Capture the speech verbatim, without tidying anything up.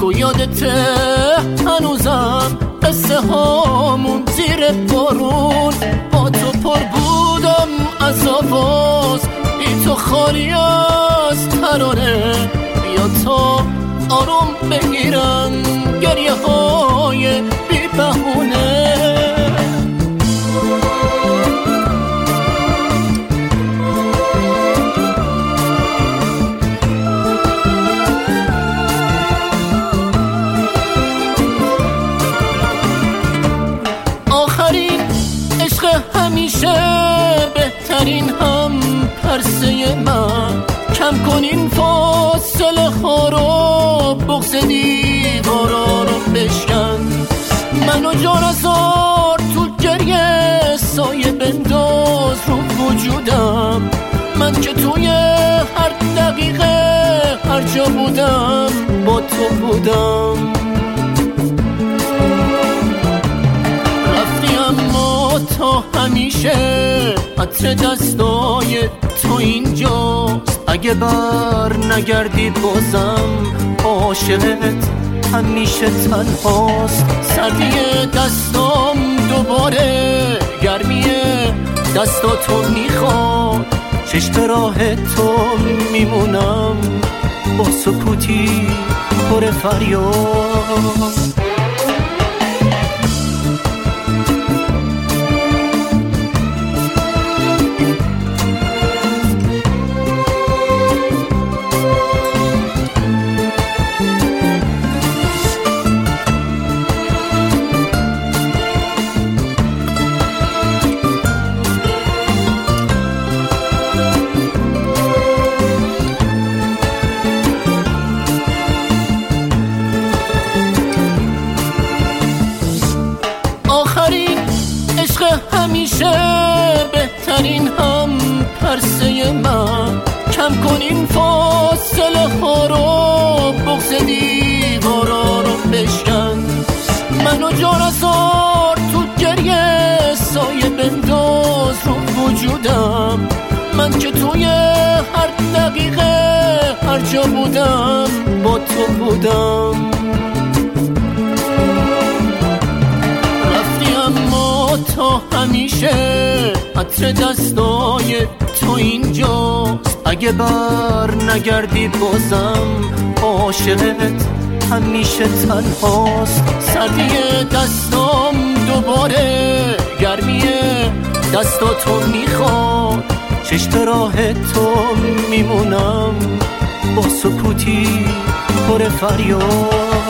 تو یادته هنوزم قصه هامون زیر بارون، با تو پر بودم از آواز، بی تو خالی از ترانه. بیا تا آروم بگیرم گریه های بی بهونه. همیشه بهترین هم پرسه من، کم کنین فاصله ها رو، بغض دیوارا رو بشکن. منو جان ازار تو گریه سایه بنداز رو وجودم. من که توی هر دقیقه هر جا بودم با تو بودم. تا همیشه عطر دستای تو اینجاست، اگه بر نگردی بازم عاشقت همیشه تنهاست. سردی دستام دوباره گرمی دستاتو میخواد، چشم راه تو میمونم با سکوتی پر فریاد. همیشه بهترین هم پرسه من، کم کنین فاصله ها رو، بغض دیوارا رو بشکن. منو جان ازار تو گریه سایه بنداز رو وجودم. من که توی هر دقیقه هر جا بودم با تو بودم. تا همیشه عطر دستای تو اینجاست، اگه بر نگردی بازم عاشقت همیشه تنهاست. سردی دستام دوباره گرمی دستاتو میخواد، چشم راه تو میمونم با سکوتی پر فریاد.